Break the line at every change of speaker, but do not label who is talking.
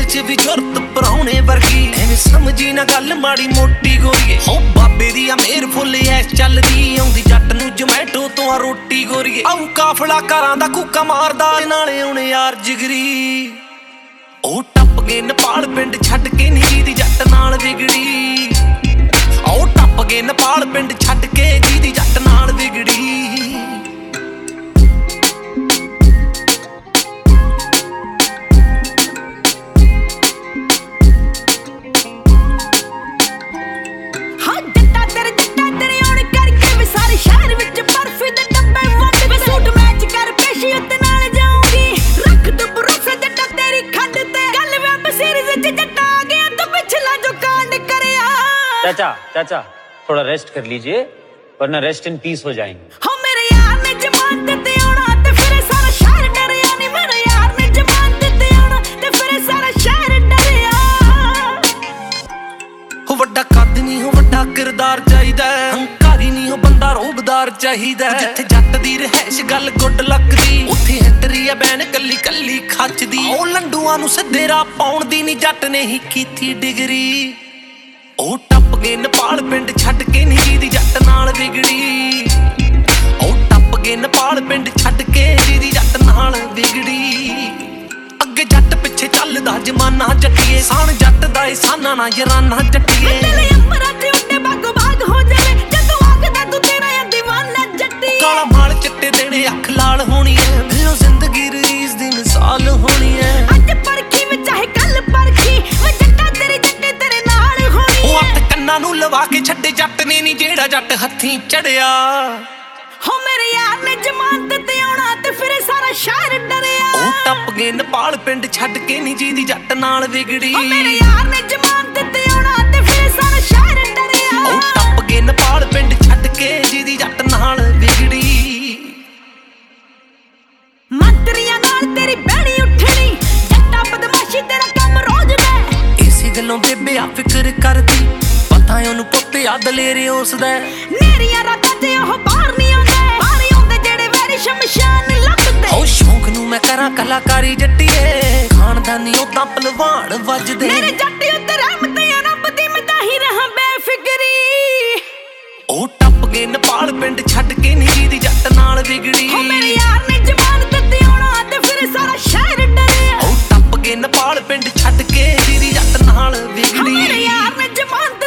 च भी जुरत पराउने वर्गी एवें समझी ना गल माड़ी मोटी गोरीए हो बाबे दी मेर फुल ऐश चलदी आउंदी जट नूं जोमैटो तो रोटी गोरीए आऊं काफला घरां दा कूका मारदा नाले आउणे यार जिगरी ओ टप गए नेपाल पिंड छड्ड के नी दी जट नाल विगड़ी ओ टप गए नेपाल पिंड छड्ड के दी जट नाल विगड़ी
चाचा चाचा थोड़ा रेस्ट कर लीजिए वरना रेस्ट इन पीस हो जाएंगे।
हो मेरे यार ने जमानत ते आउणा ते फिर सारा शहर डरिया नी मेरे यार ने जमानत ते आउणा ते फिर सारा शहर डरिया हो वड्डा कद नहीं हो वड्डा किरदार चाहिदा हंकारी नहीं हो बंदा रोबदार चाहिदा जिथे जट दी रहश गल गुड लकदी उत्थे एंटरी है बैन कल्ली कल्ली खचदी ओ लंडूआं नूं सिद्धे राह पाउण दी नी जट ने ही कीती डिगरी ओ टप गए नेपाल पिंड छड्ड के नी दी जट नाल विगड़ी ओ टप गए नेपाल पिंड छड्ड के दी जट नाल विगड़ी अगे जट पिछे चलदा जमाना जट्टिए सान जट दा साना ना यराना जट्टिए तेरे अंबरां ते उड्डे बागो बाग हो जावे जदों आखदा तू तेरा या दीवाना जट्टी काला माल चिट्टे देने अख लाल होनी है दिलों जिंदगी रीस दी मिसाल होनी है अज परखी में चाहे कल परखी वे जट्टा तेरे जट्टे तेरे नाल होनी ओ अट कन्ना नूं लवा के छड्डे जट ने नी जेड़ा जट हत्थीं चढ़िया हो मेरे यार ने जमानत ते आउणा ते फिर सारा शहर डरिया ओ टप गए नेपाल पिंड छड्ड के नी जी दी जट नाल विगड़ी हो मेरे यार ने जमानत ते आउणा ते फिर सारा शहर डरिया ओ टप गए नेपाल पिंड छड्ड के जी दी जट नाल विगड़ी मंत्रियां नाल तेरी बैणी उठणी जट्टा बदमाशी तेरा काम रोज दा इसी गल्लों बेबे आ फिक्र करदी पता है ओनू पुੱਤ ਆ ਦਲੇਰੇ ਉਸ ਦਾ ਮੇਰੀਆਂ ਰਾਤਾਂ ਤੇ ਉਹ ਬਾਹਰ ਨਹੀਂ ਆਉਂਦੇ ਜਿਹੜੇ ਵੈਰੀ ਸ਼ਮਸ਼ਾਨ ਲੱਭਦੇ ਉਹ ਸ਼ੌਂਕ ਨੂੰ ਮੈਂ ਕਰਾਂ ਕਲਾਕਾਰੀ ਜੱਟੀਏ ਖਾਨਦਾਨੀ ਉਦਾਂ ਪਹਿਲਵਾਨ ਵੱਜਦੇ ਮੇਰੇ ਜੱਟੀ ਉੱਤੇ ਰਹਿਮਤ ਆ ਰੱਬ ਦੀ ਮੈਂ ਤਾਂ ਹੀ ਰਹਾ ਬੇਫਿਕਰੀ ਉਹ ਟੱਪ ਗਏ नेपाल ਪਿੰਡ ਛੱਡ ਕੇ ਨੀ ਦੀ ਜੱਟ ਨਾਲ ਵਿਗੜੀ ਹੋ ਮੇਰੇ ਯਾਰ ਨੇ ਜਮਾਨਤ ਤੇ ਆਉਣਾ ਤੇ ਫਿਰ ਸਾਰਾ ਸ਼ਹਿਰ ਡਰਿਆ ਉਹ ਟੱਪ ਗਏ नेपाल ਪਿੰਡ ਛੱਡ ਕੇ ਦੀ ਜੱਟ ਨਾਲ ਵਿਗੜੀ ਮੇਰੇ ਯਾਰ ਨੇ ਜਮਾਨਤ